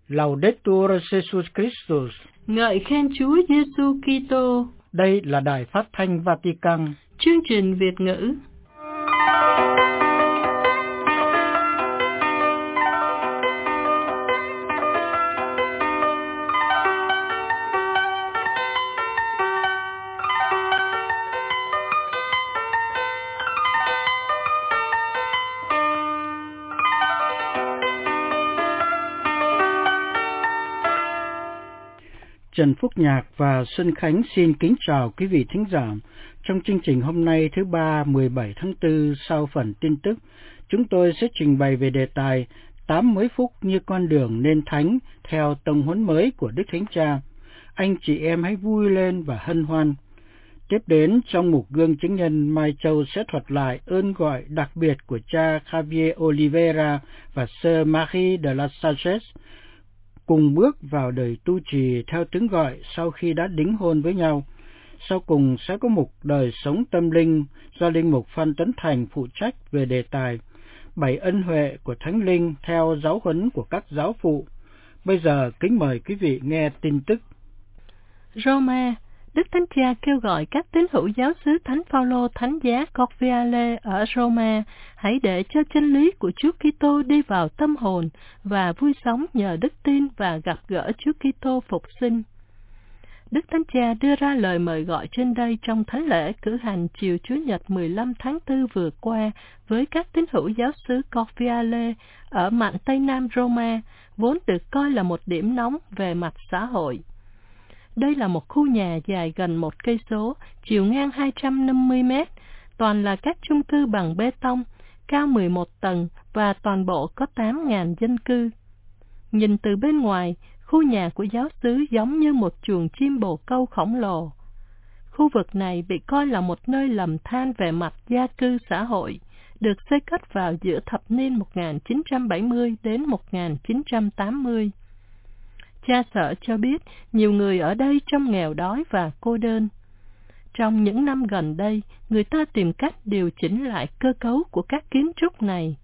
Laudetur Jesus Christus. Ngợi khen Chúa Giêsu Kitô. Đây là Đài Phát thanh Vatican. Chương trình Việt ngữ. Trần Phúc Nhạc và Xuân Khánh xin kính chào quý vị thính giả. Trong chương trình hôm nay thứ Ba 17 tháng 4 sau phần tin tức, chúng tôi sẽ trình bày về đề tài 80 phút như con đường nên thánh theo tông huấn mới của Đức Thánh Cha. Anh chị em hãy vui lên và hân hoan. Tiếp đến trong mục Gương Chứng Nhân, Mai Châu sẽ thuật lại ơn gọi đặc biệt của cha Javier Oliveira và Sơ Marie de la Sagesse, cùng bước vào đời tu trì theo tiếng gọi sau khi đã đính hôn với nhau. Sau cùng sẽ có mục Đời sống tâm linh do Linh mục Phan Tấn Thành phụ trách về đề tài 7 ân huệ của Thánh Linh theo giáo huấn của các giáo phụ. Bây giờ kính mời quý vị nghe tin tức. Roma, Đức Thánh Cha kêu gọi các tín hữu giáo xứ Thánh Phaolô Thánh giá Corviale ở Roma hãy để cho chân lý của Chúa Kitô đi vào tâm hồn và vui sống nhờ đức tin và gặp gỡ Chúa Kitô phục sinh. Đức Thánh Cha đưa ra lời mời gọi trên đây trong thánh lễ cử hành chiều Chủ nhật 15 tháng 4 vừa qua với các tín hữu giáo xứ Corviale ở mạn Tây Nam Roma, vốn được coi là một điểm nóng về mặt xã hội. Đây là một khu nhà dài gần 1 cây số, chiều ngang 250 mét, toàn là các chung cư bằng bê tông, cao 11 tầng và toàn bộ có 8.000 dân cư. Nhìn từ bên ngoài, khu nhà của giáo xứ giống như một chuồng chim bồ câu khổng lồ. Khu vực này bị coi là một nơi lầm than về mặt gia cư xã hội, được xây cất vào giữa thập niên 1970 đến 1980. Cha Sở cho biết nhiều người ở đây trông nghèo đói và cô đơn. Trong những năm gần đây, người ta tìm cách điều chỉnh lại cơ cấu của các kiến trúc này.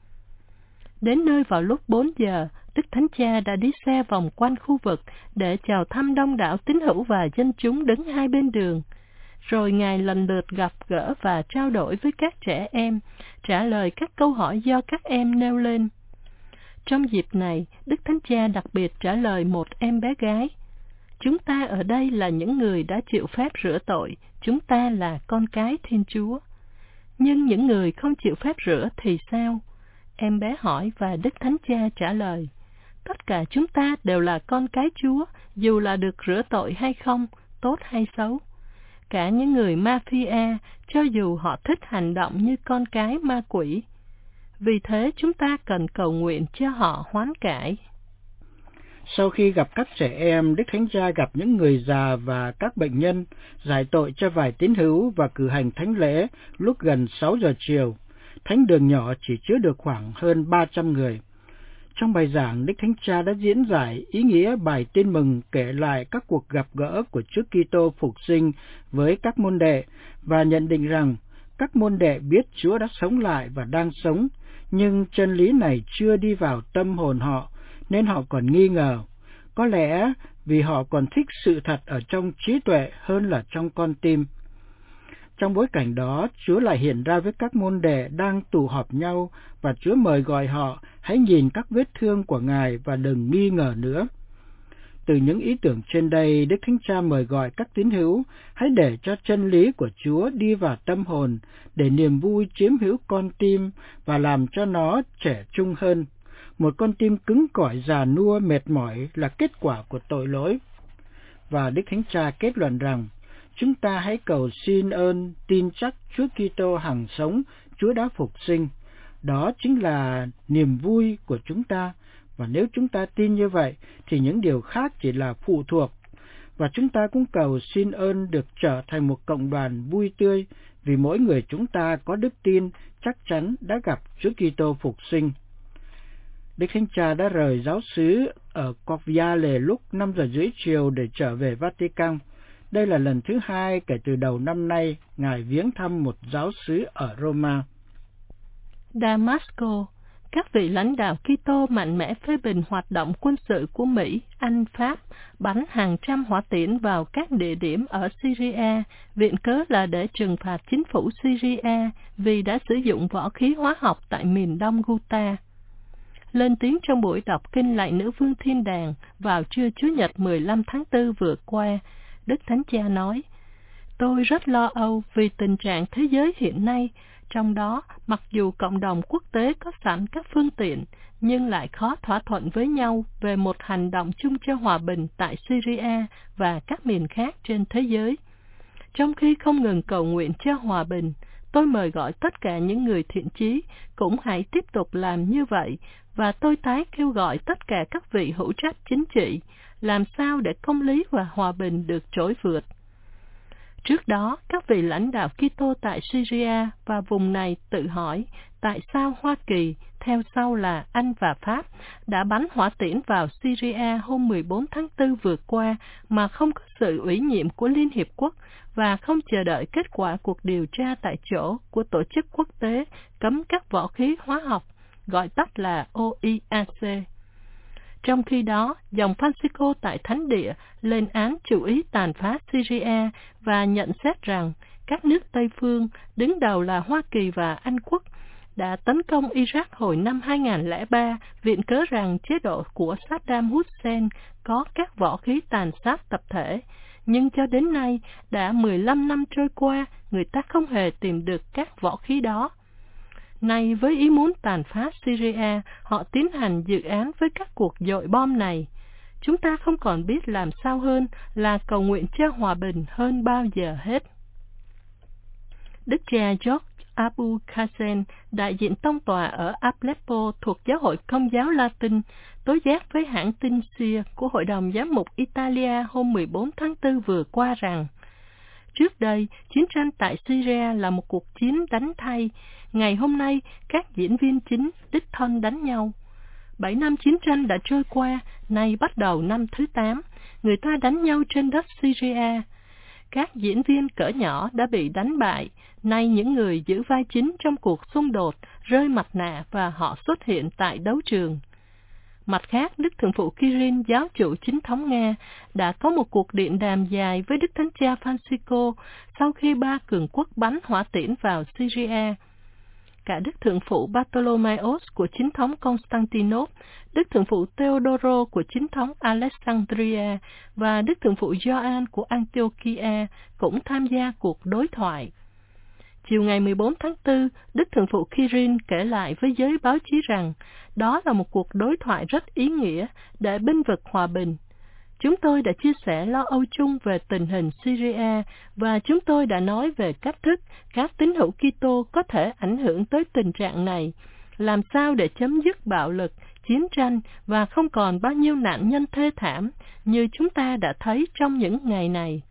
Đến nơi vào lúc 4 giờ, Đức Thánh Cha đã đi xe vòng quanh khu vực để chào thăm đông đảo tín hữu và dân chúng đứng hai bên đường. Rồi Ngài lần lượt gặp gỡ và trao đổi với các trẻ em, trả lời các câu hỏi do các em nêu lên. Trong dịp này, Đức Thánh Cha đặc biệt trả lời một em bé gái. Chúng ta ở đây là những người đã chịu phép rửa tội, chúng ta là con cái Thiên Chúa. Nhưng những người không chịu phép rửa thì sao? Em bé hỏi và Đức Thánh Cha trả lời. Tất cả chúng ta đều là con cái Chúa, dù là được rửa tội hay không, tốt hay xấu. Cả những người mafia, cho dù họ thích hành động như con cái ma quỷ. Vì thế chúng ta cần cầu nguyện cho họ hoán cải. Sau khi gặp các trẻ em, Đức Thánh Cha gặp những người già và các bệnh nhân, giải tội cho vài tín hữu và cử hành thánh lễ lúc gần 6 giờ chiều. Thánh đường nhỏ chỉ chứa được khoảng hơn 300 người. Trong bài giảng, Đức Thánh Cha đã diễn giải ý nghĩa bài tin mừng kể lại các cuộc gặp gỡ của Chúa Kitô phục sinh với các môn đệ và nhận định rằng các môn đệ biết Chúa đã sống lại và đang sống, nhưng chân lý này chưa đi vào tâm hồn họ, nên họ còn nghi ngờ. Có lẽ vì họ còn thích sự thật ở trong trí tuệ hơn là trong con tim. Trong bối cảnh đó, Chúa lại hiện ra với các môn đệ đang tụ họp nhau và Chúa mời gọi họ hãy nhìn các vết thương của Ngài và đừng nghi ngờ nữa. Từ những ý tưởng trên đây, Đức Thánh Cha mời gọi các tín hữu hãy để cho chân lý của Chúa đi vào tâm hồn để niềm vui chiếm hữu con tim và làm cho nó trẻ trung hơn. Một con tim cứng cỏi già nua mệt mỏi là kết quả của tội lỗi. Và Đức Thánh Cha kết luận rằng chúng ta hãy cầu xin ơn tin chắc Chúa Kitô hằng sống, Chúa đã phục sinh. Đó chính là niềm vui của chúng ta. Và nếu chúng ta tin như vậy, thì những điều khác chỉ là phụ thuộc. Và chúng ta cũng cầu xin ơn được trở thành một cộng đoàn vui tươi, vì mỗi người chúng ta có đức tin chắc chắn đã gặp Chúa Kitô phục sinh. Đức Thánh Cha đã rời giáo xứ ở Corviale lúc 5 giờ rưỡi chiều để trở về Vatican. Đây là lần thứ 2 kể từ đầu năm nay, Ngài viếng thăm một giáo xứ ở Roma. Damasco, các vị lãnh đạo Kitô mạnh mẽ phê bình hoạt động quân sự của Mỹ, Anh, Pháp, bắn hàng trăm hỏa tiễn vào các địa điểm ở Syria, viện cớ là để trừng phạt chính phủ Syria vì đã sử dụng võ khí hóa học tại miền đông Ghouta. Lên tiếng trong buổi đọc kinh lạy Nữ Vương Thiên Đàng vào trưa Chủ nhật 15 tháng 4 vừa qua, Đức Thánh Cha nói, tôi rất lo âu vì tình trạng thế giới hiện nay, trong đó mặc dù cộng đồng quốc tế có sẵn các phương tiện, nhưng lại khó thỏa thuận với nhau về một hành động chung cho hòa bình tại Syria và các miền khác trên thế giới. Trong khi không ngừng cầu nguyện cho hòa bình, tôi mời gọi tất cả những người thiện chí cũng hãy tiếp tục làm như vậy, và tôi tái kêu gọi tất cả các vị hữu trách chính trị làm sao để công lý và hòa bình được trỗi vượt. Trước đó, các vị lãnh đạo Kitô tại Syria và vùng này tự hỏi tại sao Hoa Kỳ, theo sau là Anh và Pháp, đã bắn hỏa tiễn vào Syria hôm 14 tháng 4 vừa qua mà không có sự ủy nhiệm của Liên Hiệp Quốc và không chờ đợi kết quả cuộc điều tra tại chỗ của Tổ chức Quốc tế cấm các võ khí hóa học, gọi tắt là OIAC. Trong khi đó, dòng Francisco tại Thánh Địa lên án chủ ý tàn phá Syria và nhận xét rằng các nước Tây phương, đứng đầu là Hoa Kỳ và Anh Quốc, đã tấn công Iraq hồi năm 2003, viện cớ rằng chế độ của Saddam Hussein có các võ khí tàn sát tập thể. Nhưng cho đến nay, đã 15 năm trôi qua, người ta không hề tìm được các võ khí đó. Nay với ý muốn tàn phá Syria, họ tiến hành dự án với các cuộc dội bom này. Chúng ta không còn biết làm sao hơn là cầu nguyện cho hòa bình hơn bao giờ hết. Đức cha George Abu Qasim, đại diện tông tòa ở Aleppo thuộc Giáo hội Công giáo Latin, tố giác với hãng tin SIA của Hội đồng Giám mục Italia hôm 14 tháng 4 vừa qua rằng, trước đây, chiến tranh tại Syria là một cuộc chiến đánh thay. Ngày hôm nay, các diễn viên chính đích thân đánh nhau. 7 năm chiến tranh đã trôi qua, nay bắt đầu năm thứ 8. Người ta đánh nhau trên đất Syria. Các diễn viên cỡ nhỏ đã bị đánh bại. Nay những người giữ vai chính trong cuộc xung đột rơi mặt nạ và họ xuất hiện tại đấu trường. Mặt khác, Đức Thượng phụ Kirill, giáo chủ chính thống Nga, đã có một cuộc điện đàm dài với Đức Thánh cha Francisco sau khi 3 cường quốc bắn hỏa tiễn vào Syria. Cả Đức Thượng phụ Bartholomeos của chính thống Constantinople, Đức Thượng phụ Theodoro của chính thống Alexandria và Đức Thượng phụ Gioan của Antiochia cũng tham gia cuộc đối thoại. Chiều ngày 14 tháng 4, Đức Thượng phụ Kirill kể lại với giới báo chí rằng đó là một cuộc đối thoại rất ý nghĩa để bênh vực hòa bình. Chúng tôi đã chia sẻ lo âu chung về tình hình Syria và chúng tôi đã nói về cách thức các tín hữu Kitô có thể ảnh hưởng tới tình trạng này, làm sao để chấm dứt bạo lực, chiến tranh và không còn bao nhiêu nạn nhân thê thảm như chúng ta đã thấy trong những ngày này.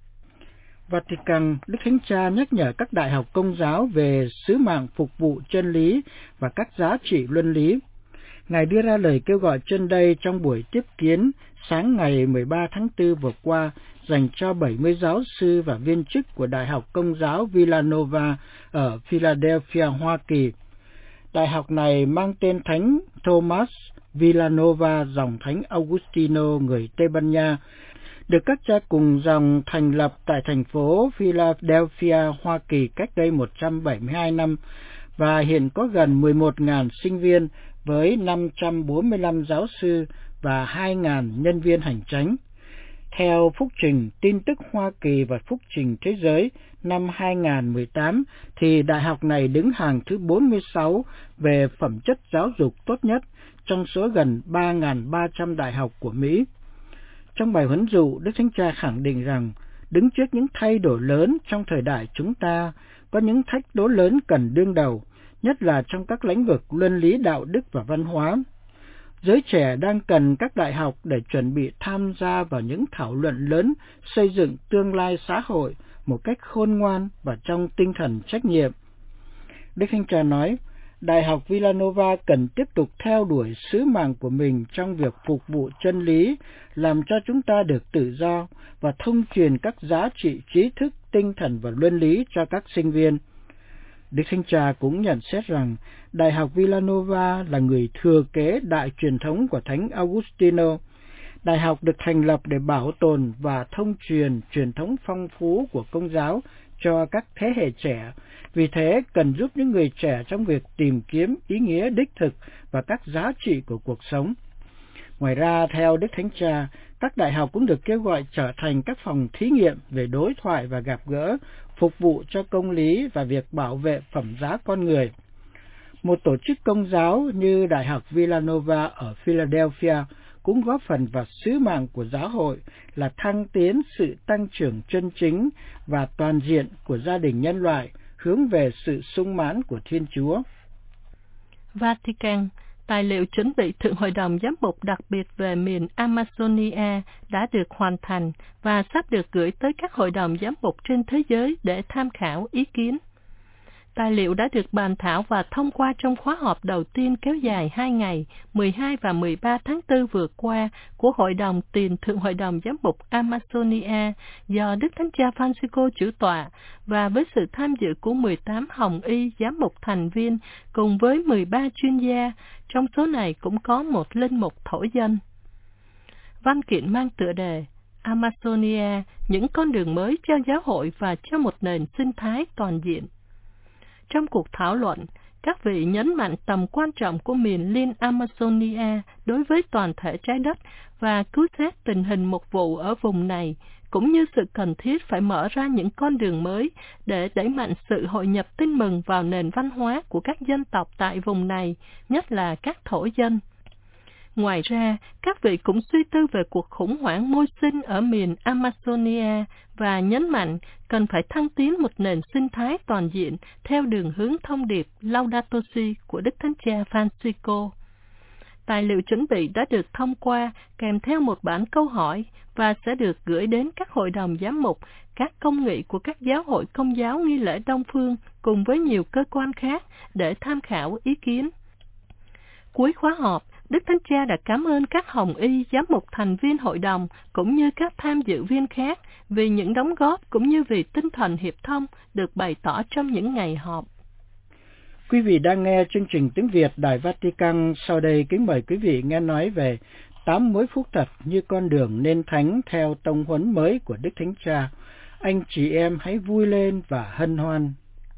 Vatican, Đức Thánh Cha nhắc nhở các đại học Công giáo về sứ mạng phục vụ chân lý và các giá trị luân lý. Ngài đưa ra lời kêu gọi trên đây trong buổi tiếp kiến sáng ngày 13 tháng 4 vừa qua dành cho 70 giáo sư và viên chức của Đại học Công giáo Villanova ở Philadelphia, Hoa Kỳ. Đại học này mang tên Thánh Thomas Villanova, dòng Thánh Augustino người Tây Ban Nha, được các cha cùng dòng thành lập tại thành phố Philadelphia, Hoa Kỳ cách đây 172 năm, và hiện có gần 11.000 sinh viên với 545 giáo sư và 2.000 nhân viên hành chánh. Theo phúc trình Tin tức Hoa Kỳ và phúc trình Thế giới năm 2018, thì đại học này đứng hàng thứ 46 về phẩm chất giáo dục tốt nhất trong số gần 3.300 đại học của Mỹ. Trong bài huấn dụ, Đức Thánh Cha khẳng định rằng, đứng trước những thay đổi lớn trong thời đại chúng ta, có những thách đố lớn cần đương đầu, nhất là trong các lĩnh vực luân lý, đạo đức và văn hóa. Giới trẻ đang cần các đại học để chuẩn bị tham gia vào những thảo luận lớn xây dựng tương lai xã hội một cách khôn ngoan và trong tinh thần trách nhiệm. Đức Thánh Cha nói, Đại học Villanova cần tiếp tục theo đuổi sứ mạng của mình trong việc phục vụ chân lý, làm cho chúng ta được tự do và thông truyền các giá trị trí thức, tinh thần và luân lý cho các sinh viên. Đức Thánh Cha cũng nhận xét rằng Đại học Villanova là người thừa kế đại truyền thống của Thánh Augustino. Đại học được thành lập để bảo tồn và thông truyền truyền thống phong phú của Công giáo cho các thế hệ trẻ, vì thế cần giúp những người trẻ trong việc tìm kiếm ý nghĩa đích thực và các giá trị của cuộc sống. Ngoài ra, theo Đức Thánh Cha, các đại học cũng được kêu gọi trở thành các phòng thí nghiệm về đối thoại và gặp gỡ, phục vụ cho công lý và việc bảo vệ phẩm giá con người. Một tổ chức công giáo như Đại học Villanova ở Philadelphia cũng góp phần vào sứ mạng của giáo hội là thăng tiến sự tăng trưởng chân chính và toàn diện của gia đình nhân loại, hướng về sự sung mãn của Thiên Chúa. Vatican, tài liệu chuẩn bị Thượng Hội đồng Giám mục đặc biệt về miền Amazonia đã được hoàn thành và sắp được gửi tới các hội đồng giám mục trên thế giới để tham khảo ý kiến. Tài liệu đã được bàn thảo và thông qua trong khóa họp đầu tiên kéo dài 2 ngày, 12 và 13 tháng 4 vừa qua của Hội đồng tiền Thượng Hội đồng Giám mục Amazonia do Đức Thánh Cha Francisco chủ tọa và với sự tham dự của 18 hồng y giám mục thành viên cùng với 13 chuyên gia, trong số này cũng có một linh mục thổ dân. Văn kiện mang tựa đề Amazonia, những con đường mới cho giáo hội và cho một nền sinh thái toàn diện. Trong cuộc thảo luận, các vị nhấn mạnh tầm quan trọng của miền liên Amazonia đối với toàn thể trái đất và cứu xét tình hình mục vụ ở vùng này, cũng như sự cần thiết phải mở ra những con đường mới để đẩy mạnh sự hội nhập tin mừng vào nền văn hóa của các dân tộc tại vùng này, nhất là các thổ dân. Ngoài ra, các vị cũng suy tư về cuộc khủng hoảng môi sinh ở miền Amazonia và nhấn mạnh cần phải thăng tiến một nền sinh thái toàn diện theo đường hướng thông điệp Laudato Si của Đức Thánh Cha Francisco. Tài liệu chuẩn bị đã được thông qua kèm theo một bản câu hỏi và sẽ được gửi đến các hội đồng giám mục, các công nghị của các giáo hội Công giáo nghi lễ Đông Phương cùng với nhiều cơ quan khác để tham khảo ý kiến. Cuối khóa họp, Đức Thánh Cha đã cảm ơn các hồng y giám mục thành viên hội đồng cũng như các tham dự viên khác vì những đóng góp cũng như vì tinh thần hiệp thông được bày tỏ trong những ngày họp. Quý vị đang nghe chương trình tiếng Việt Đài Vatican. Sau đây kính mời quý vị nghe nói về 8 mối phúc thật như con đường nên thánh theo tông huấn mới của Đức Thánh Cha. Anh chị em hãy vui lên và hân hoan.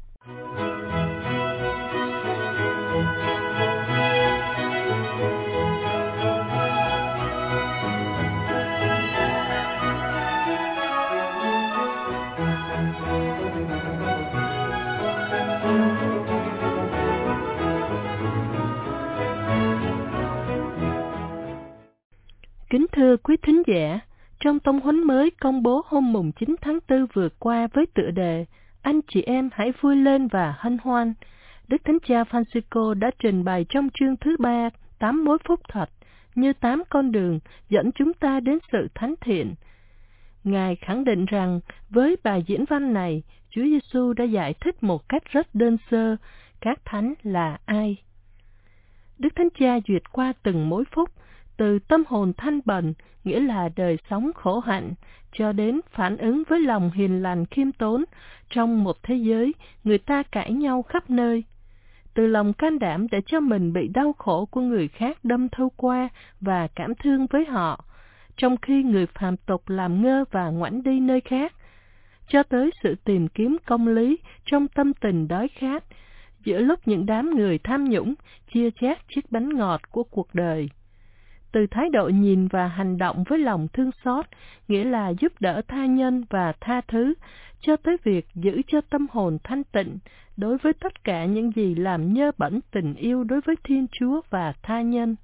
Kính thưa quý thính giả, trong tông huấn mới công bố hôm mùng 9 tháng 4 vừa qua với tựa đề Anh chị em hãy vui lên và hân hoan, Đức Thánh Cha Francisco đã trình bày trong chương thứ 3 8 mối phúc thật như 8 con đường dẫn chúng ta đến sự thánh thiện. Ngài khẳng định rằng với bài diễn văn này, Chúa Giêsu đã giải thích một cách rất đơn sơ các thánh là ai. Đức Thánh Cha duyệt qua từng mối phúc, từ tâm hồn thanh bần, nghĩa là đời sống khổ hạnh, cho đến phản ứng với lòng hiền lành khiêm tốn trong một thế giới người ta cãi nhau khắp nơi. Từ lòng can đảm để cho mình bị đau khổ của người khác đâm thâu qua và cảm thương với họ, trong khi người phàm tục làm ngơ và ngoảnh đi nơi khác, cho tới sự tìm kiếm công lý trong tâm tình đói khát, giữa lúc những đám người tham nhũng chia chác chiếc bánh ngọt của cuộc đời. Từ thái độ nhìn và hành động với lòng thương xót, nghĩa là giúp đỡ tha nhân và tha thứ, cho tới việc giữ cho tâm hồn thanh tịnh đối với tất cả những gì làm nhơ bẩn tình yêu đối với Thiên Chúa và tha nhân.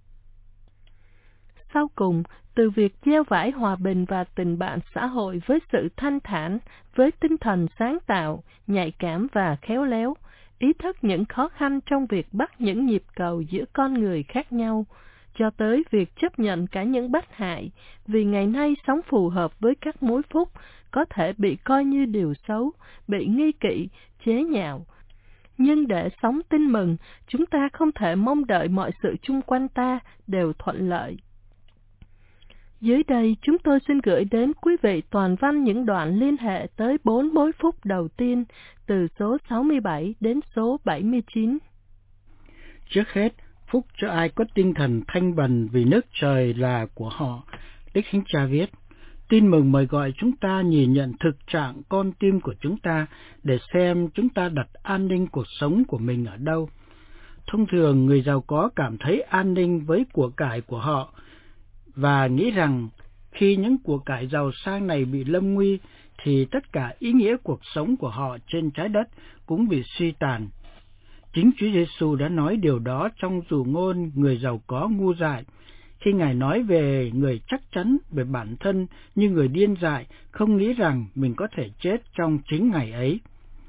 Sau cùng, từ việc gieo vải hòa bình và tình bạn xã hội với sự thanh thản, với tinh thần sáng tạo, nhạy cảm và khéo léo, ý thức những khó khăn trong việc bắt những nhịp cầu giữa con người khác nhau, cho tới việc chấp nhận cả những bất hại, vì ngày nay sống phù hợp với các mối phúc có thể bị coi như điều xấu, bị nghi kỵ, chế nhạo. Nhưng để sống tin mừng, chúng ta không thể mong đợi mọi sự chung quanh ta đều thuận lợi. Dưới đây chúng tôi xin gửi đến quý vị toàn văn những đoạn liên hệ tới 4 mối phúc đầu tiên từ số 67 đến số 79. Trước hết, phúc cho ai có tinh thần thanh bần vì nước trời là của họ. Đức Thánh Cha viết, tin mừng mời gọi chúng ta nhìn nhận thực trạng con tim của chúng ta để xem chúng ta đặt an ninh cuộc sống của mình ở đâu. Thông thường, người giàu có cảm thấy an ninh với của cải của họ và nghĩ rằng khi những của cải giàu sang này bị lâm nguy thì tất cả ý nghĩa cuộc sống của họ trên trái đất cũng bị suy tàn. Chính Chúa Giêsu đã nói điều đó trong dụ ngôn người giàu có ngu dại, khi Ngài nói về người chắc chắn về bản thân như người điên dại, không nghĩ rằng mình có thể chết trong chính ngày ấy.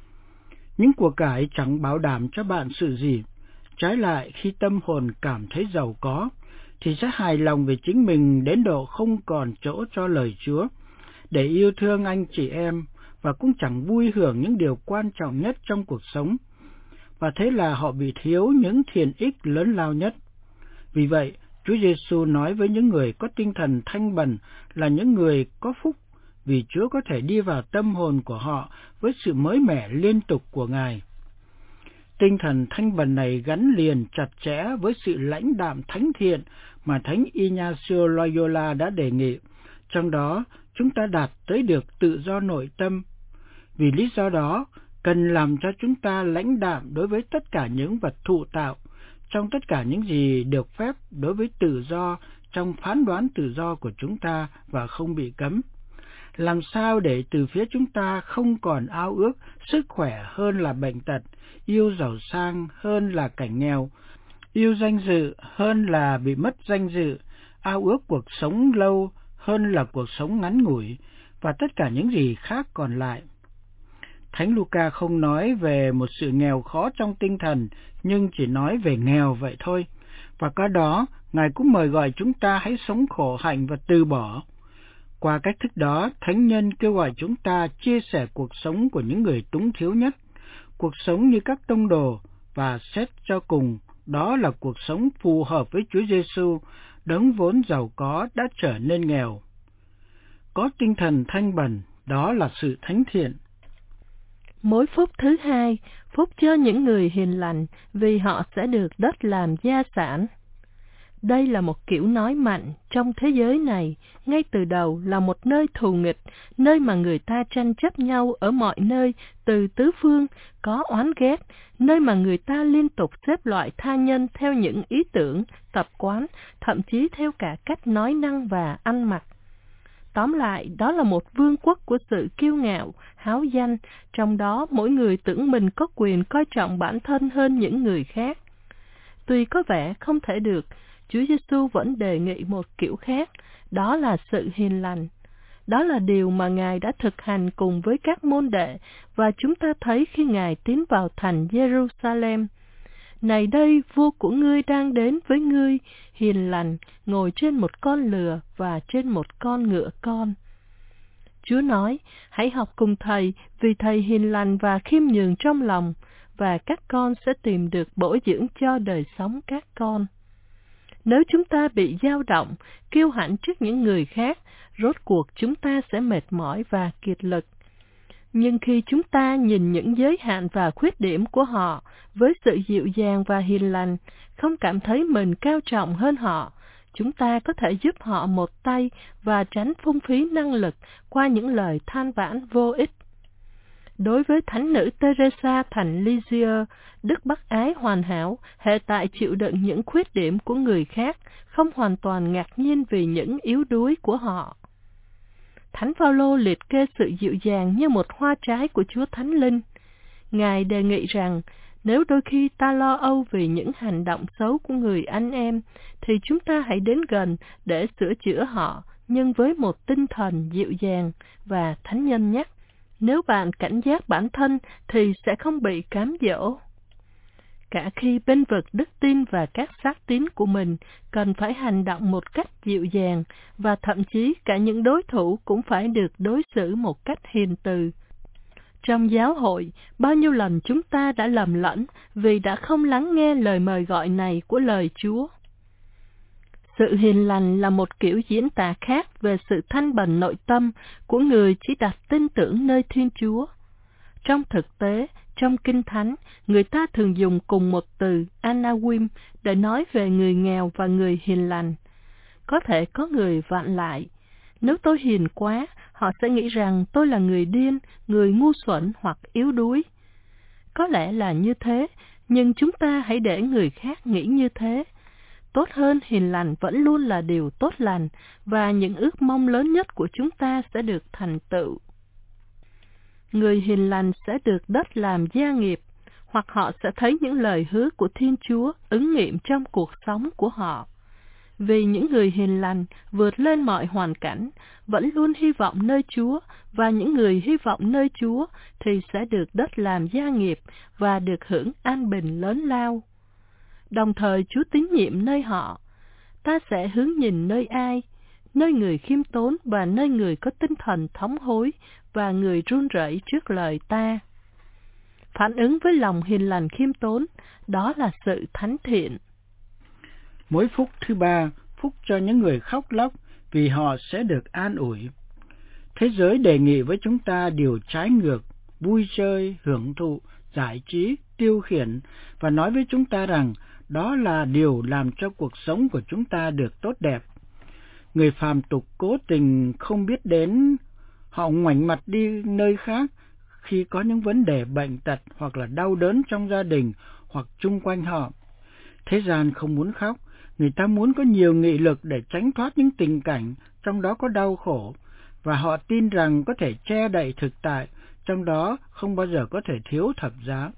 Những của cải chẳng bảo đảm cho bạn sự gì. Trái lại, khi tâm hồn cảm thấy giàu có, thì sẽ hài lòng về chính mình đến độ không còn chỗ cho lời Chúa, để yêu thương anh chị em, và cũng chẳng vui hưởng những điều quan trọng nhất trong cuộc sống. Và thế là họ bị thiếu những thiện ích lớn lao nhất. Vì vậy, Chúa Giêsu nói với những người có tinh thần thanh bần là những người có phúc, vì Chúa có thể đi vào tâm hồn của họ với sự mới mẻ liên tục của Ngài. Tinh thần thanh bần này gắn liền chặt chẽ với sự lãnh đạm thánh thiện mà Thánh Ignacio Loyola đã đề nghị. Trong đó, chúng ta đạt tới được tự do nội tâm. Vì lý do đó, cần làm cho chúng ta lãnh đạm đối với tất cả những vật thụ tạo, trong tất cả những gì được phép đối với tự do, trong phán đoán tự do của chúng ta và không bị cấm. Làm sao để từ phía chúng ta không còn ao ước sức khỏe hơn là bệnh tật, yêu giàu sang hơn là cảnh nghèo, yêu danh dự hơn là bị mất danh dự, ao ước cuộc sống lâu hơn là cuộc sống ngắn ngủi, và tất cả những gì khác còn lại. Thánh Luca không nói về một sự nghèo khó trong tinh thần, nhưng chỉ nói về nghèo vậy thôi. Và qua đó, Ngài cũng mời gọi chúng ta hãy sống khổ hạnh và từ bỏ. Qua cách thức đó, Thánh Nhân kêu gọi chúng ta chia sẻ cuộc sống của những người túng thiếu nhất, cuộc sống như các tông đồ, và xét cho cùng, đó là cuộc sống phù hợp với Chúa Giêsu, đấng vốn giàu có đã trở nên nghèo. Có tinh thần thanh bần, đó là sự thánh thiện. Mối phúc thứ hai, phúc cho những người hiền lành, vì họ sẽ được đất làm gia sản. Đây là một kiểu nói mạnh trong thế giới này, ngay từ đầu là một nơi thù nghịch, nơi mà người ta tranh chấp nhau ở mọi nơi, từ tứ phương, có oán ghét, nơi mà người ta liên tục xếp loại tha nhân theo những ý tưởng, tập quán, thậm chí theo cả cách nói năng và ăn mặc. Tóm lại, đó là một vương quốc của sự kiêu ngạo, háo danh, trong đó mỗi người tưởng mình có quyền coi trọng bản thân hơn những người khác. Tuy có vẻ không thể được, Chúa Giêsu vẫn đề nghị một kiểu khác, đó là sự hiền lành. Đó là điều mà Ngài đã thực hành cùng với các môn đệ, và chúng ta thấy khi Ngài tiến vào thành Jerusalem. Này đây, vua của ngươi đang đến với ngươi, hiền lành, ngồi trên một con lừa và trên một con ngựa con. Chúa nói, hãy học cùng Thầy, vì Thầy hiền lành và khiêm nhường trong lòng, và các con sẽ tìm được bổ dưỡng cho đời sống các con. Nếu chúng ta bị dao động, kiêu hãnh trước những người khác, rốt cuộc chúng ta sẽ mệt mỏi và kiệt lực. Nhưng khi chúng ta nhìn những giới hạn và khuyết điểm của họ với sự dịu dàng và hiền lành, không cảm thấy mình cao trọng hơn họ, chúng ta có thể giúp họ một tay và tránh phung phí năng lực qua những lời than vãn vô ích. Đối với thánh nữ Teresa thành Lisieux, đức bác ái hoàn hảo, hệ tại chịu đựng những khuyết điểm của người khác, không hoàn toàn ngạc nhiên vì những yếu đuối của họ. Thánh Phaolô liệt kê sự dịu dàng như một hoa trái của Chúa Thánh Linh. Ngài đề nghị rằng, nếu đôi khi ta lo âu vì những hành động xấu của người anh em, thì chúng ta hãy đến gần để sửa chữa họ, nhưng với một tinh thần dịu dàng. Và Thánh Nhân nhắc, nếu bạn cảnh giác bản thân thì sẽ không bị cám dỗ. Cả khi bênh vực đức tin và các xác tín của mình, cần phải hành động một cách dịu dàng, và thậm chí cả những đối thủ cũng phải được đối xử một cách hiền từ. Trong giáo hội, bao nhiêu lần chúng ta đã lầm lẫn vì đã không lắng nghe lời mời gọi này của lời Chúa. Sự hiền lành là một kiểu diễn tả khác về sự thanh bần nội tâm của người chỉ đặt tin tưởng nơi Thiên Chúa. Trong thực tế, trong Kinh Thánh, người ta thường dùng cùng một từ Anawim để nói về người nghèo và người hiền lành. Có thể có người vặn lại: nếu tôi hiền quá, họ sẽ nghĩ rằng tôi là người điên, người ngu xuẩn hoặc yếu đuối. Có lẽ là như thế, nhưng chúng ta hãy để người khác nghĩ như thế. Tốt hơn hiền lành vẫn luôn là điều tốt lành, và những ước mong lớn nhất của chúng ta sẽ được thành tựu. Người hiền lành sẽ được đất làm gia nghiệp, hoặc họ sẽ thấy những lời hứa của Thiên Chúa ứng nghiệm trong cuộc sống của họ. Vì những người hiền lành vượt lên mọi hoàn cảnh, vẫn luôn hy vọng nơi Chúa, và những người hy vọng nơi Chúa thì sẽ được đất làm gia nghiệp và được hưởng an bình lớn lao. Đồng thời Chúa tín nhiệm nơi họ. Ta sẽ hướng nhìn nơi ai? Nơi người khiêm tốn và nơi người có tinh thần thống hối và người run rẩy trước lời ta. Phản ứng với lòng hiền lành khiêm tốn, đó là sự thánh thiện. Mối phúc thứ ba, phúc cho những người khóc lóc vì họ sẽ được an ủi. Thế giới đề nghị với chúng ta điều trái ngược, vui chơi, hưởng thụ, giải trí, tiêu khiển và nói với chúng ta rằng đó là điều làm cho cuộc sống của chúng ta được tốt đẹp. Người phàm tục cố tình không biết đến, họ ngoảnh mặt đi nơi khác khi có những vấn đề bệnh tật hoặc là đau đớn trong gia đình hoặc chung quanh họ. Thế gian không muốn khóc, người ta muốn có nhiều nghị lực để tránh thoát những tình cảnh trong đó có đau khổ, và họ tin rằng có thể che đậy thực tại, trong đó không bao giờ có thể thiếu thập giá.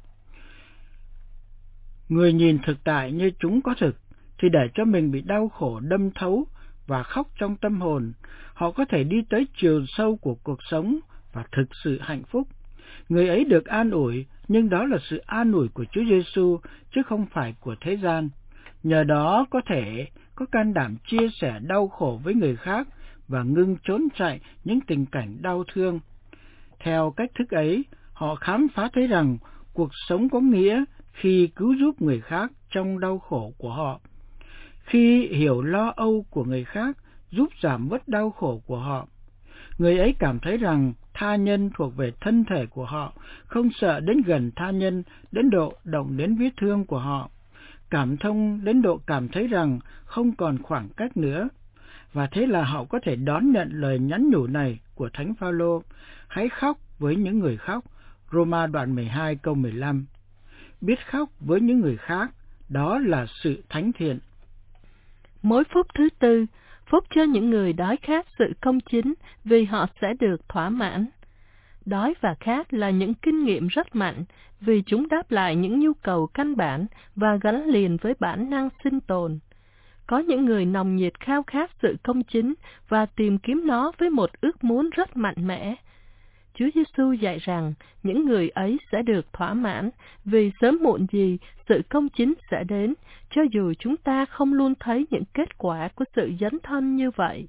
Người nhìn thực tại như chúng có thực, thì để cho mình bị đau khổ đâm thấu và khóc trong tâm hồn, họ có thể đi tới chiều sâu của cuộc sống và thực sự hạnh phúc. Người ấy được an ủi, nhưng đó là sự an ủi của Chúa Giêsu chứ không phải của thế gian. Nhờ đó có thể có can đảm chia sẻ đau khổ với người khác và ngưng trốn chạy những tình cảnh đau thương. Theo cách thức ấy, họ khám phá thấy rằng cuộc sống có nghĩa khi cứu giúp người khác trong đau khổ của họ. Khi hiểu lo âu của người khác, giúp giảm bớt đau khổ của họ. Người ấy cảm thấy rằng tha nhân thuộc về thân thể của họ, không sợ đến gần tha nhân đến độ động đến vết thương của họ. Cảm thông đến độ cảm thấy rằng không còn khoảng cách nữa. Và thế là họ có thể đón nhận lời nhắn nhủ này của Thánh Phaolô: hãy khóc với những người khóc. Roma đoạn 12 câu 15. Biết khóc với những người khác, đó là sự thánh thiện. Mối phúc thứ tư, phúc cho những người đói khát sự công chính, vì họ sẽ được thỏa mãn. Đói và khát là những kinh nghiệm rất mạnh, vì chúng đáp lại những nhu cầu căn bản và gắn liền với bản năng sinh tồn. Có những người nồng nhiệt khao khát sự công chính và tìm kiếm nó với một ước muốn rất mạnh mẽ. Chúa Giêsu dạy rằng những người ấy sẽ được thỏa mãn, vì sớm muộn gì sự công chính sẽ đến, cho dù chúng ta không luôn thấy những kết quả của sự dấn thân như vậy.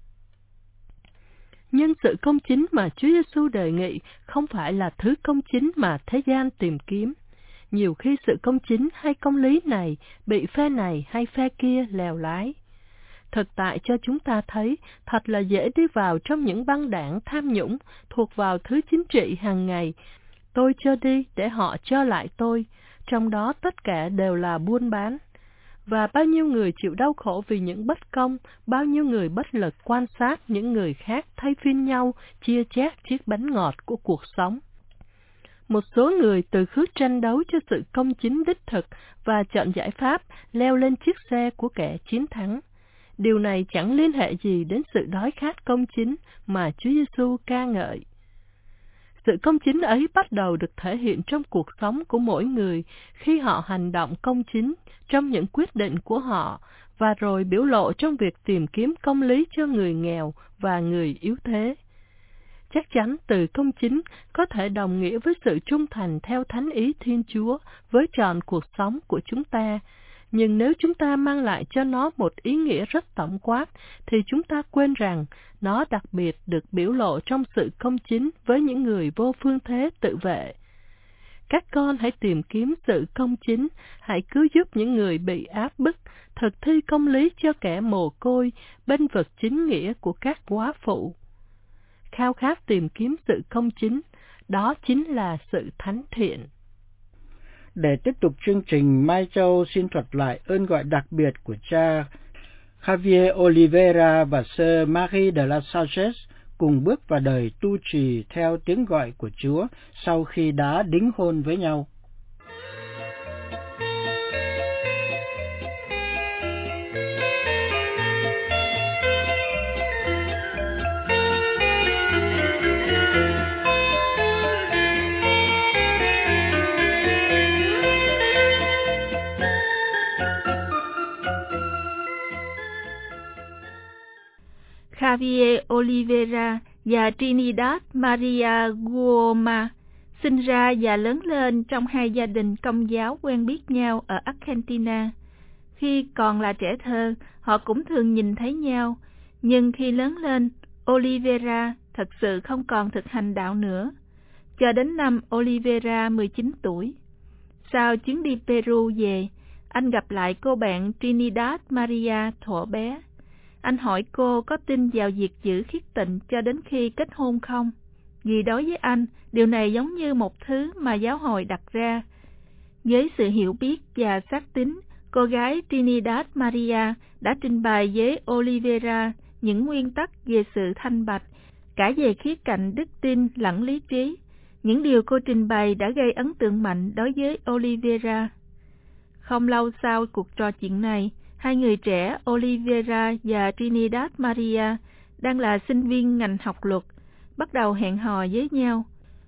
Nhưng sự công chính mà Chúa Giêsu đề nghị không phải là thứ công chính mà thế gian tìm kiếm. Nhiều khi sự công chính hay công lý này bị phe này hay phe kia lèo lái. Thực tại cho chúng ta thấy thật là dễ đi vào trong những băng đảng tham nhũng thuộc vào thứ chính trị hàng ngày. Tôi cho đi để họ cho lại tôi, trong đó tất cả đều là buôn bán. Và bao nhiêu người chịu đau khổ vì những bất công, bao nhiêu người bất lực quan sát những người khác thay phiên nhau chia chác chiếc bánh ngọt của cuộc sống. Một số người từ khước tranh đấu cho sự công chính đích thực và chọn giải pháp leo lên chiếc xe của kẻ chiến thắng. Điều này chẳng liên hệ gì đến sự đói khát công chính mà Chúa Giêsu ca ngợi. Sự công chính ấy bắt đầu được thể hiện trong cuộc sống của mỗi người khi họ hành động công chính trong những quyết định của họ, và rồi biểu lộ trong việc tìm kiếm công lý cho người nghèo và người yếu thế. Chắc chắn từ công chính có thể đồng nghĩa với sự trung thành theo thánh ý Thiên Chúa với trọn cuộc sống của chúng ta. Nhưng nếu chúng ta mang lại cho nó một ý nghĩa rất tổng quát, thì chúng ta quên rằng nó đặc biệt được biểu lộ trong sự công chính với những người vô phương thế tự vệ. Các con hãy tìm kiếm sự công chính, hãy cứu giúp những người bị áp bức, thực thi công lý cho kẻ mồ côi, bênh vực chính nghĩa của các góa phụ. Khao khát tìm kiếm sự công chính, đó chính là sự thánh thiện. Để tiếp tục chương trình, Mai Châu xin thuật lại ơn gọi đặc biệt của cha Javier Oliveira và sơ Marie de la Sagesse cùng bước vào đời tu trì theo tiếng gọi của Chúa sau khi đã đính hôn với nhau. Javier Oliveira và Trinidad Maria Guoma sinh ra và lớn lên trong hai gia đình Công giáo quen biết nhau ở Argentina. Khi còn là trẻ thơ, họ cũng thường nhìn thấy nhau, nhưng khi lớn lên, Oliveira thật sự không còn thực hành đạo nữa, cho đến năm Oliveira 19 tuổi. Sau chuyến đi Peru về, anh gặp lại cô bạn Trinidad Maria thuở bé. Anh hỏi cô có tin vào việc giữ khiết tịnh cho đến khi kết hôn không? Vì đối với anh, điều này giống như một thứ mà giáo hội đặt ra. Với sự hiểu biết và xác tín, cô gái Trinidad Maria đã trình bày với Oliveira những nguyên tắc về sự thanh bạch, cả về khía cạnh đức tin lẫn lý trí. Những điều cô trình bày đã gây ấn tượng mạnh đối với Oliveira. Không lâu sau cuộc trò chuyện này, hai người trẻ Oliveira và Trinidad Maria đang là sinh viên ngành học luật, bắt đầu hẹn hò với nhau.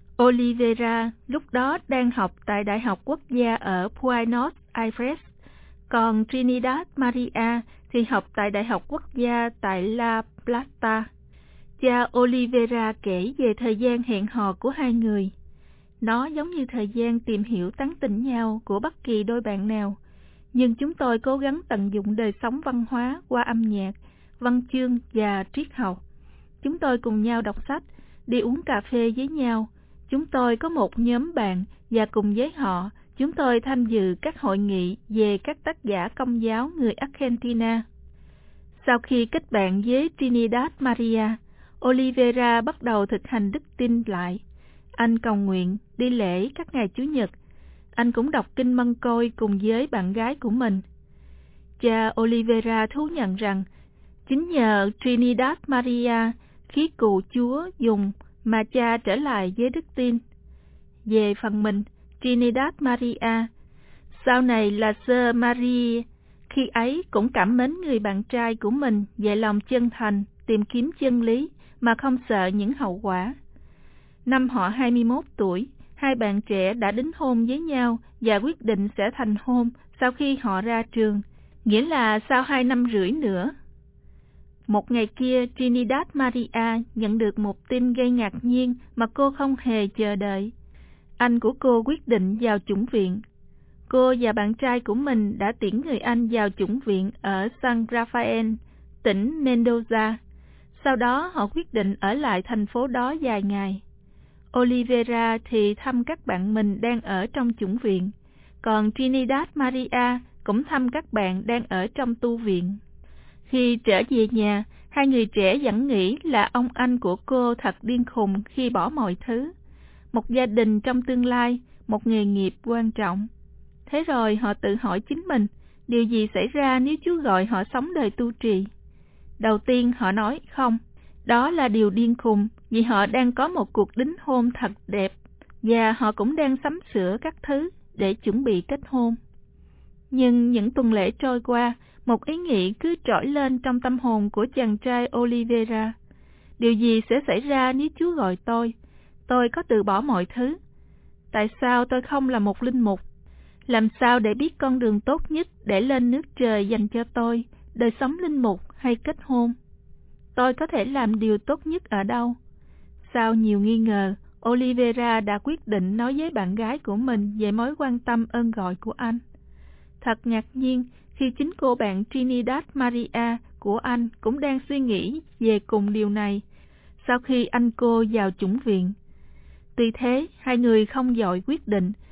Oliveira lúc đó đang học tại Đại học Quốc gia ở Buenos Aires, còn Trinidad Maria thì học tại Đại học Quốc gia tại La Plata. Cha Oliveira kể về thời gian hẹn hò của hai người. Nó giống như thời gian tìm hiểu tán tỉnh nhau của bất kỳ đôi bạn nào. Nhưng chúng tôi cố gắng tận dụng đời sống văn hóa qua âm nhạc, văn chương và triết học. Chúng tôi cùng nhau đọc sách, đi uống cà phê với nhau. Chúng tôi có một nhóm bạn và cùng với họ, chúng tôi tham dự các hội nghị về các tác giả công giáo người Argentina. Sau khi kết bạn với Trinidad Maria, Oliveira bắt đầu thực hành đức tin lại. Anh cầu nguyện, đi lễ các ngày Chủ nhật. Anh cũng đọc kinh Mân Côi cùng với bạn gái của mình. Cha Oliveira thú nhận rằng, chính nhờ Trinidad Maria, khí cụ Chúa dùng mà cha trở lại với đức tin. Về phần mình, Trinidad Maria, sau này là Sơ Marie, khi ấy cũng cảm mến người bạn trai của mình về lòng chân thành, tìm kiếm chân lý mà không sợ những hậu quả. Năm họ 21 tuổi, hai bạn trẻ đã đính hôn với nhau và quyết định sẽ thành hôn sau khi họ ra trường, nghĩa là sau 2 năm rưỡi nữa. Một ngày kia, Trinidad Maria nhận được một tin gây ngạc nhiên mà cô không hề chờ đợi. Anh của cô quyết định vào chủng viện. Cô và bạn trai của mình đã tiễn người anh vào chủng viện ở San Rafael, tỉnh Mendoza. Sau đó họ quyết định ở lại thành phố đó vài ngày. Oliveira thì thăm các bạn mình đang ở trong chủng viện, còn Trinidad Maria cũng thăm các bạn đang ở trong tu viện. Khi trở về nhà, hai người trẻ vẫn nghĩ là ông anh của cô thật điên khùng khi bỏ mọi thứ. Một gia đình trong tương lai, một nghề nghiệp quan trọng. Thế rồi họ tự hỏi chính mình, điều gì xảy ra nếu Chúa gọi họ sống đời tu trì? Đầu tiên họ nói không, đó là điều điên khùng vì họ đang có một cuộc đính hôn thật đẹp và họ cũng đang sắm sửa các thứ để chuẩn bị kết hôn. Nhưng những tuần lễ trôi qua, một ý nghĩ cứ trỗi lên trong tâm hồn của chàng trai Oliveira. Điều gì sẽ xảy ra nếu Chúa gọi tôi? Tôi có từ bỏ mọi thứ. Tại sao tôi không là một linh mục? Làm sao để biết con đường tốt nhất để lên nước trời dành cho tôi, đời sống linh mục hay kết hôn? Tôi có thể làm điều tốt nhất ở đâu? Sau nhiều nghi ngờ, Oliveira đã quyết định nói với bạn gái của mình về mối quan tâm ơn gọi của anh. Thật ngạc nhiên khi chính cô bạn Trinidad Maria của anh cũng đang suy nghĩ về cùng điều này sau khi anh cô vào chủng viện. Tuy thế, hai người không vội quyết định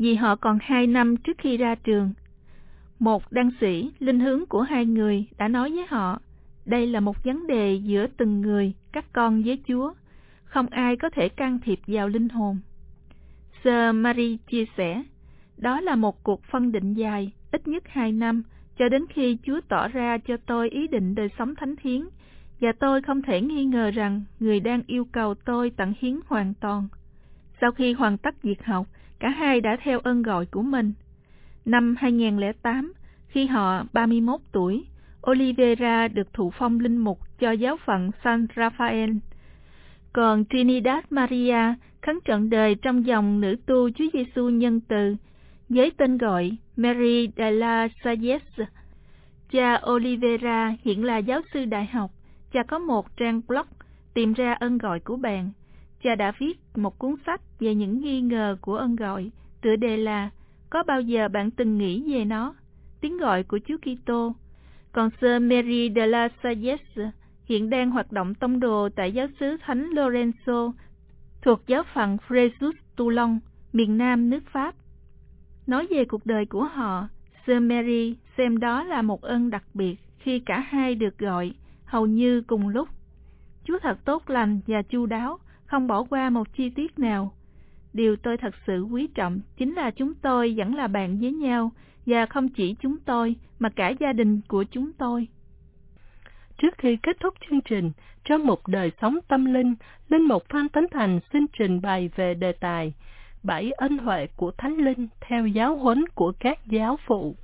vì họ còn 2 năm trước khi ra trường. Một đăng sĩ, linh hướng của hai người, đã nói với họ, đây là một vấn đề giữa từng người, các con với Chúa. Không ai có thể can thiệp vào linh hồn. Sir Mary chia sẻ, đó là một cuộc phân định dài, ít nhất 2 năm, cho đến khi Chúa tỏ ra cho tôi ý định đời sống thánh thiến, và tôi không thể nghi ngờ rằng người đang yêu cầu tôi tận hiến hoàn toàn. Sau khi hoàn tất việc học, cả hai đã theo ơn gọi của mình. Năm 2008, khi họ 31 tuổi, Olivera được thụ phong linh mục cho giáo phận San Rafael. Còn Trinidad Maria khấn trọn đời trong dòng nữ tu Chúa Giêsu nhân từ, với tên gọi Mary de la Salles. Cha Olivera hiện là giáo sư đại học. Cha có một trang blog tìm ra ơn gọi của bạn. Cha đã viết một cuốn sách về những nghi ngờ của ơn gọi, tựa đề là Có bao giờ bạn từng nghĩ về nó? Tiếng gọi của Chúa Kitô. Còn Sir Mary de la Salles hiện đang hoạt động tông đồ tại giáo xứ Thánh Lorenzo thuộc giáo phận Fréjus Toulon, miền Nam nước Pháp. Nói về cuộc đời của họ, Sir Mary xem đó là một ơn đặc biệt khi cả hai được gọi hầu như cùng lúc. Chúa thật tốt lành và chu đáo, không bỏ qua một chi tiết nào. Điều tôi thật sự quý trọng chính là chúng tôi vẫn là bạn với nhau, và không chỉ chúng tôi mà cả gia đình của chúng tôi. Trước khi kết thúc chương trình, trong một đời sống tâm linh, Linh mục Phan Tấn Thành xin trình bày về đề tài 7 ân huệ của Thánh Linh theo giáo huấn của các giáo phụ.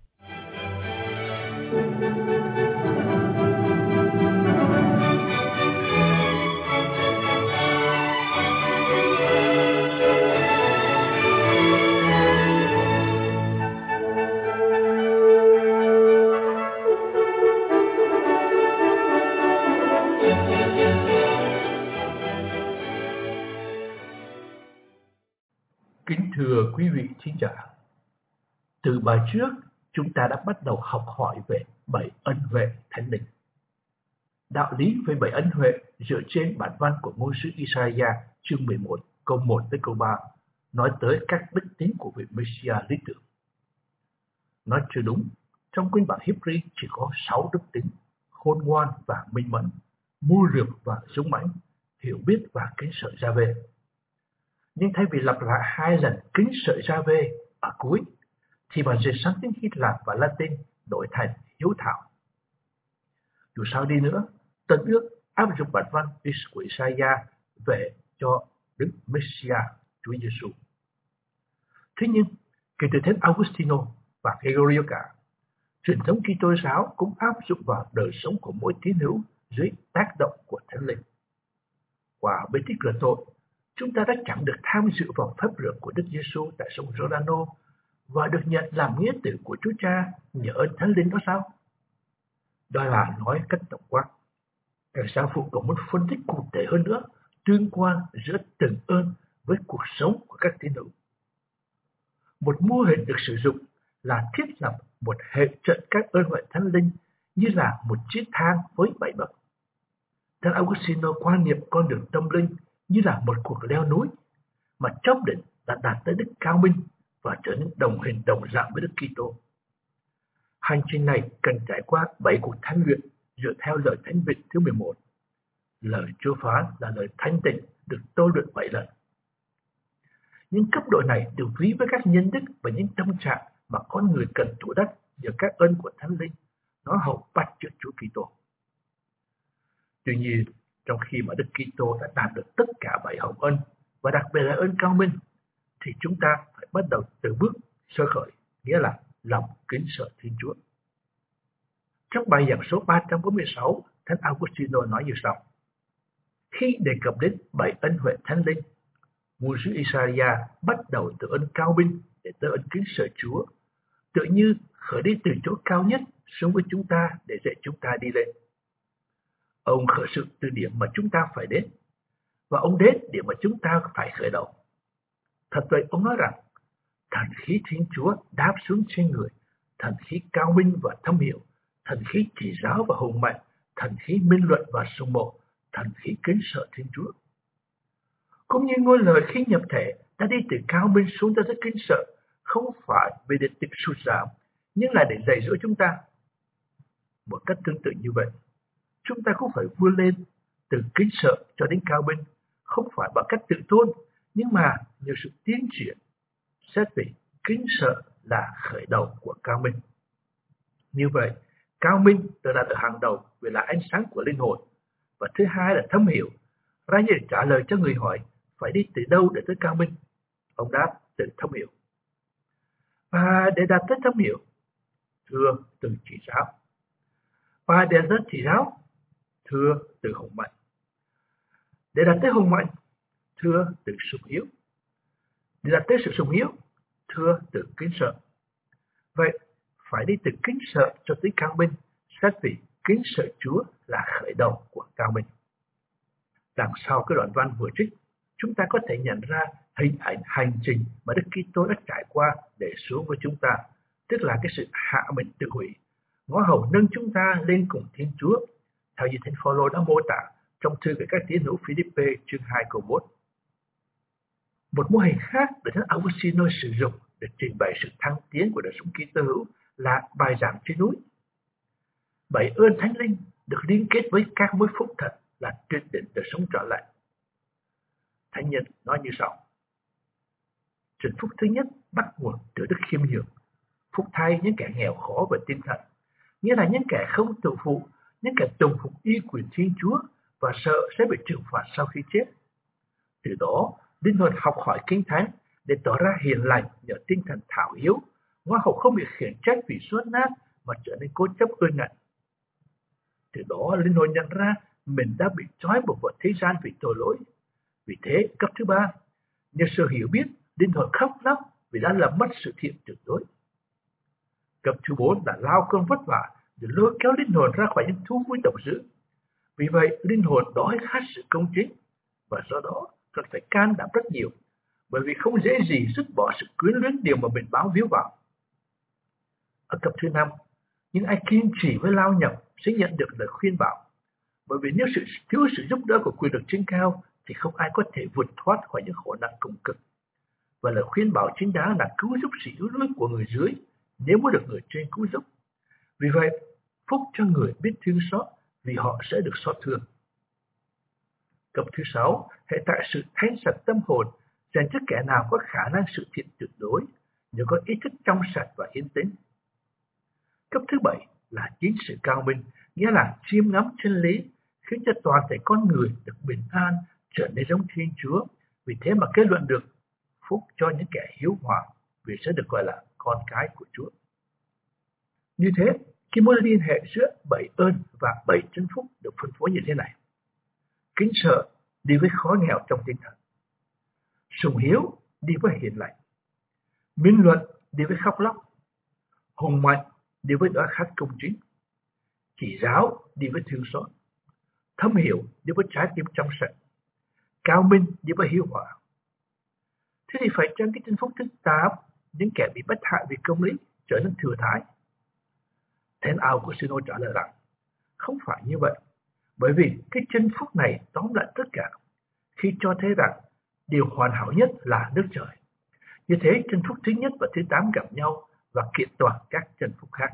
Kính thưa quý vị thính giả, từ bài trước chúng ta đã bắt đầu học hỏi về 7 ân huệ Thánh Linh. Đạo lý về 7 ân huệ dựa trên bản văn của ngôn sứ Isaiah chương 11 câu 1 tới câu 3 nói tới các đức tính của vị Messiah lý tưởng. Nói chưa đúng, trong nguyên bản Hebrew chỉ có 6 đức tính: khôn ngoan và minh mẫn, mưu lược và dũng mãnh, hiểu biết và kính sợ Giê-hô-va. Nhưng thay vì lặp lại 2 lần kính sợ Giê-hô-va ở cuối, thì bản dịch sáng tiếng Hy Lạp và Latin đổi thành hiếu thảo. Dù sao đi nữa, Tân ước áp dụng bản văn của Isaiah về cho Đức Messiah Chúa Giêsu. Thế nhưng, kể từ Thánh Augustino và Gregorio cả, truyền thống Kitô giáo cũng áp dụng vào đời sống của mỗi tín hữu dưới tác động của Thánh Linh. Qua bí tích rửa tội, chúng ta đã chẳng được tham dự vào phép rửa của Đức Giêsu tại sông Giordano và được nhận làm nghĩa tử của Chúa Cha nhờ ơn Thánh Linh đó sao? Đó là nói cách tổng quát. Các giáo phụ còn muốn phân tích cụ thể hơn nữa tương quan giữa từng ơn với cuộc sống của các tín hữu. Một mô hình được sử dụng là thiết lập một hệ trận các ơn huệ Thánh Linh như là một chiếc thang với 7 bậc. Thánh Augustino quan niệm con đường tâm linh như là một cuộc leo núi mà chóp đỉnh đã đạt tới đức cao minh và trở nên đồng hình đồng dạng với Đức Kitô. Hành trình này cần trải qua 7 cuộc thánh luyện dựa theo lời Thánh Vịnh thứ 11. Lời Chúa phán là lời thanh tịnh được tôi luyện 7 lần. Những cấp độ này được ví với các nhân đức và những tâm trạng mà con người cần thủ đắc nhờ các ơn của Thánh Linh, nó hậu bắt chước Chúa Kitô. Tuy nhiên, trong khi mà Đức Kitô đã đạt được tất cả 7 hồng ân và đặc biệt là ơn cao minh, thì chúng ta phải bắt đầu từ bước sơ khởi, nghĩa là lòng kính sợ Thiên Chúa. Trong bài giảng số 346, Thánh Augustino nói như sau: khi đề cập đến 7 ân huệ Thánh Linh, ngôn sứ Isaiah bắt đầu từ ơn cao minh để tới ơn kính sợ Chúa, tự như khởi đi từ chỗ cao nhất xuống với chúng ta để dạy chúng ta đi lên. Ông khởi sự từ điểm mà chúng ta phải đến, và ông đến điểm mà chúng ta phải khởi đầu. Thật vậy, ông nói rằng thần khí Thiên Chúa đáp xuống trên người, thần khí cao minh và thâm hiệu, thần khí chỉ giáo và hùng mạnh, thần khí minh luận và sùng mộ, thần khí kính sợ Thiên Chúa. Cũng như ngôi lời khi nhập thể Ta đi từ cao minh xuống ta rất kính sợ, không phải vì để tịch sụt giảm, nhưng là để dạy dỗ chúng ta. Một cách tương tự như vậy, chúng ta cũng phải vươn lên từ kính sợ cho đến cao minh, không phải bằng cách tự tôn, nhưng mà nhờ sự tiến triển. Xét về kính sợ là khởi đầu của cao minh. Như vậy, cao minh được đặt ở hàng đầu vì là ánh sáng của linh hồn. Và thứ hai là thấm hiểu. Ra như trả lời cho người hỏi phải đi từ đâu để tới cao minh. Ông đáp từ thấm hiểu. Và để đạt tới thấm hiểu, thưa từ chỉ giáo. Và để đạt tới chỉ giáo, thưa từ hùng mạnh. Để đạt tới hùng mạnh, thưa từ sùng hiếu. Để đạt tới sự sùng hiếu, thưa từ kính sợ. Vậy, phải đi từ kính sợ cho tới cao minh, xét vì kính sợ Chúa là khởi đầu của cao minh. Đằng sau cái đoạn văn vừa trích, chúng ta có thể nhận ra hình ảnh hành trình mà Đức Kitô đã trải qua để xuống với chúng ta, tức là cái sự hạ mình tự hủy, ngõ hầu nâng chúng ta lên cùng Thiên Chúa, theo như Thánh Phaolô đã mô tả trong thư về các tín hữu Philippe chương 2 câu 4. Một mô hình khác được Thánh Augustino sử dụng để trình bày sự thăng tiến của đời sống Kitô hữu là bài giảng trên núi. Bảy ơn Thánh Linh được liên kết với các mối phúc thật là tuyệt đỉnh đời sống trở lại. Thánh nhân nói như sau: Trần phúc thứ nhất bắt nguồn từ đức khiêm nhường, phúc thay những kẻ nghèo khó về tinh thần, nghĩa là những kẻ không tự phụ, những kẻ tùng phục y quyền Thiên Chúa và sợ sẽ bị trừng phạt sau khi chết. Từ đó, linh hồn học hỏi Kinh Thánh để tỏ ra hiền lành nhờ tinh thần thảo hiếu, ngõ hầu không bị khiển trách vì dốt nát mà trở nên cố chấp ương ngạnh. Từ đó, linh hồn nhận ra mình đã bị trói buộc vào thế gian vì tội lỗi. Vì thế, cấp thứ ba, nhờ sự hiểu biết, linh hồn khóc lóc vì đã làm mất sự thiện tuyệt đối. Cấp thứ 4 là lao công vất vả để lôi kéo linh hồn ra khỏi những thú vui độc dữ. Vì vậy, linh hồn đói khát sự công chính, và do đó cần phải can đảm rất nhiều, bởi vì không dễ gì dứt bỏ sự quyến luyến điều mà mình bám víu vào. Ở cấp thứ 5, những ai kiên trì với lao nhọc sẽ nhận được lời khuyên bảo, bởi vì nếu thiếu sự giúp đỡ của quyền lực trên cao thì không ai có thể vượt thoát khỏi những khổ nạn cùng cực. Và lời khuyên bảo chính đáng là cứu giúp sự yếu đuối của người dưới nếu muốn được người trên cứu giúp. Vì vậy, phúc cho người biết thương xót vì họ sẽ được xót thương. Cấp thứ 6, hệ tại sự thánh sạch tâm hồn dành cho kẻ nào có khả năng sự thiện tuyệt đối, nhờ có ý thức trong sạch và yên tĩnh. Cấp thứ 7 là chính sự cao minh, nghĩa là chiêm ngắm chân lý, khiến cho toàn thể con người được bình an, trở nên giống Thiên Chúa. Vì thế mà kết luận được phúc cho những kẻ hiếu hòa, vì sẽ được gọi là con cái của Chúa. Như thế, khi mối liên hệ giữa 7 ơn và 7 chân phúc được phân phối như thế này: kính sợ đi với khó nghèo trong tinh thần, sùng hiếu đi với hiền lành, minh luận đi với khóc lóc, hùng mạnh đi với đói khát công chính, chỉ giáo đi với thương xót, thấm hiểu đi với trái tim trong sạch, cao minh đi với hiếu hòa. Thế thì phải chăng cái chân phúc thứ 8, những kẻ bị bất hại vì công lý, trở nên thừa thãi? Thánh Augustino trả lời rằng không phải như vậy, bởi vì cái chân phúc này tóm lại tất cả khi cho thấy rằng điều hoàn hảo nhất là nước trời. Như thế chân phúc thứ nhất và thứ 8 gặp nhau và kiện toàn các chân phúc khác.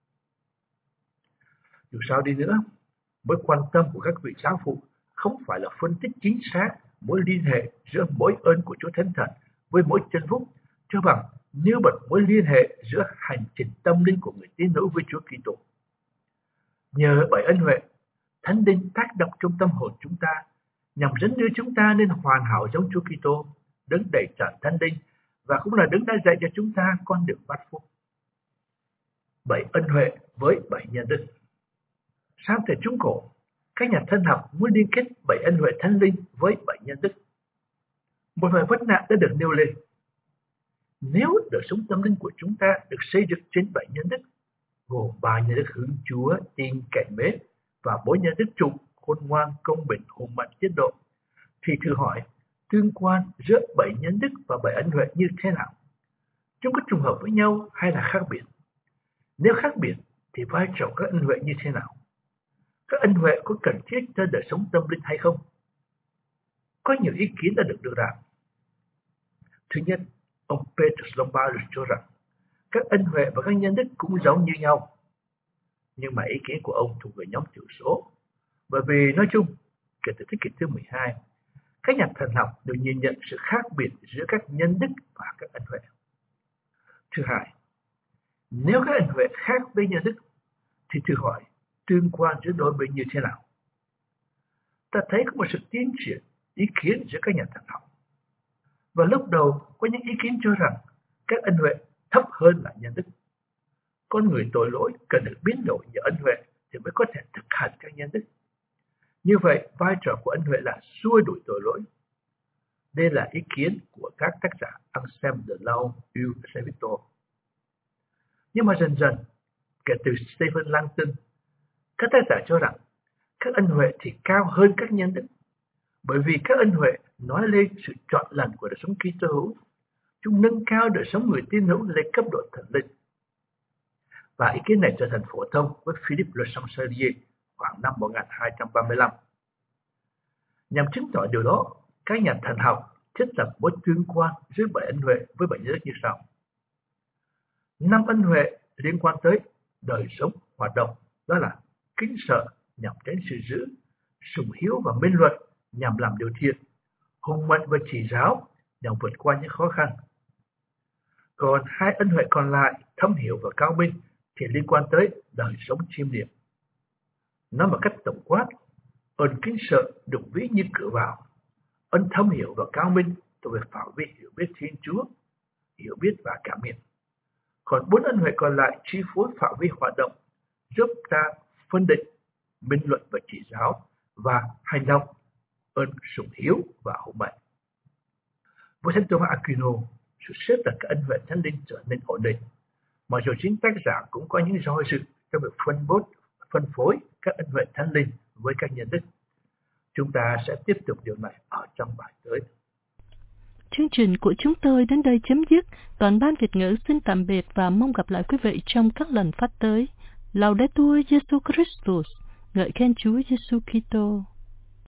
Dù sao đi nữa, mối quan tâm của các vị giáo phụ không phải là phân tích chính xác mối liên hệ giữa mỗi ơn của Chúa Thánh Thần với mỗi chân phúc, cho bằng như một mối liên hệ giữa hành trình tâm linh của người tín hữu với Chúa Kitô. Nhờ bởi ân huệ, Thánh Linh tác động trong tâm hồn chúng ta, nhằm dẫn đưa chúng ta nên hoàn hảo giống Chúa Kitô, đấng đầy tràn Thánh Linh và cũng là đấng đã dạy cho chúng ta con đường bát phúc. 7 ân huệ với 7 nhân đức. Sang thời Trung Cổ, các nhà thân học muốn liên kết 7 ân huệ Thánh Linh với 7 nhân đức. Một vài vấn nạn đã được nêu lên. Nếu đời sống tâm linh của chúng ta được xây dựng trên 7 nhân đức, gồm 3 nhân đức hướng Chúa, tin, cậy mến và 4 nhân đức trụ, khôn ngoan, công bình, hùng mạnh, tiết độ, thì thử hỏi tương quan giữa 7 nhân đức và 7 ân huệ như thế nào? Chúng có trùng hợp với nhau hay là khác biệt? Nếu khác biệt thì vai trò các ân huệ như thế nào? Các ân huệ có cần thiết cho đời sống tâm linh hay không? Có nhiều ý kiến đã được đưa ra. Thứ nhất, ông Petrus Lombard cho rằng các ân huệ và các nhân đức cũng giống như nhau. Nhưng mà ý kiến của ông thuộc về nhóm thiểu số, bởi vì nói chung, kể từ thế kỷ thứ 12, các nhà thần học đều nhìn nhận sự khác biệt giữa các nhân đức và các ân huệ. Thứ hai, nếu các ân huệ khác với nhân đức, thì thử hỏi tương quan giữa đôi bên như thế nào? Ta thấy có một sự tiến triển ý kiến giữa các nhà thần học. Và lúc đầu có những ý kiến cho rằng các ân huệ thấp hơn là nhân đức. Con người tội lỗi cần được biến đổi nhờ ân huệ thì mới có thể thực hành các nhân đức. Như vậy, vai trò của ân huệ là xua đuổi tội lỗi. Đây là ý kiến của các tác giả Anselm de Lau, Hugh Savito. Nhưng mà dần dần, kể từ Stephen Langton, các tác giả cho rằng các ân huệ thì cao hơn các nhân đức, bởi vì các ân huệ nói lên sự trọn lành của đời sống Kitô hữu. Chúng nâng cao đời sống người tín hữu lên cấp độ thần linh. Và ý kiến này trở thành phổ thông với Philippe Le Chancelier khoảng năm 1235. Nhằm chứng tỏ điều đó, các nhà thần học thiết lập mối tương quan giữa bảy ân huệ với bảy nhân đức như sau. 5 ân huệ liên quan tới đời sống hoạt động, đó là kính sợ nhằm tránh sự dữ, sùng hiếu và minh luận nhằm làm điều thiện, hùng mạnh và chỉ giáo nhằm vượt qua những khó khăn. Còn 2 ân huệ còn lại, thâm hiểu và cao minh, thì liên quan tới đời sống chiêm niệm. Nói một cách tổng quát, ơn kính sợ được ví như cửa vào, ơn thâm hiểu và cao minh thuộc về phạm vi hiểu biết Thiên Chúa, hiểu biết và cảm nhận. Còn 4 ân huệ còn lại chi phối phạm vi hoạt động, giúp ta phân định, minh luận và chỉ giáo, và hành động, ơn sủng hiếu và hậu mệnh. Với Thánh Thomas Aquino, sự xếp đặt các ân huệ thánh linh trở nên ổn định, mặc dù chính tác giả cũng có những do dự trong việc phân phối các ân huệ thánh linh với các nhân đức. Chúng ta sẽ tiếp tục điều này ở trong bài tới. Chương trình của chúng tôi đến đây chấm dứt. Toàn ban Việt ngữ xin tạm biệt và mong gặp lại quý vị trong các lần phát tới. Laudetur Jesus Christus, ngợi khen Chúa Giêsu Kitô.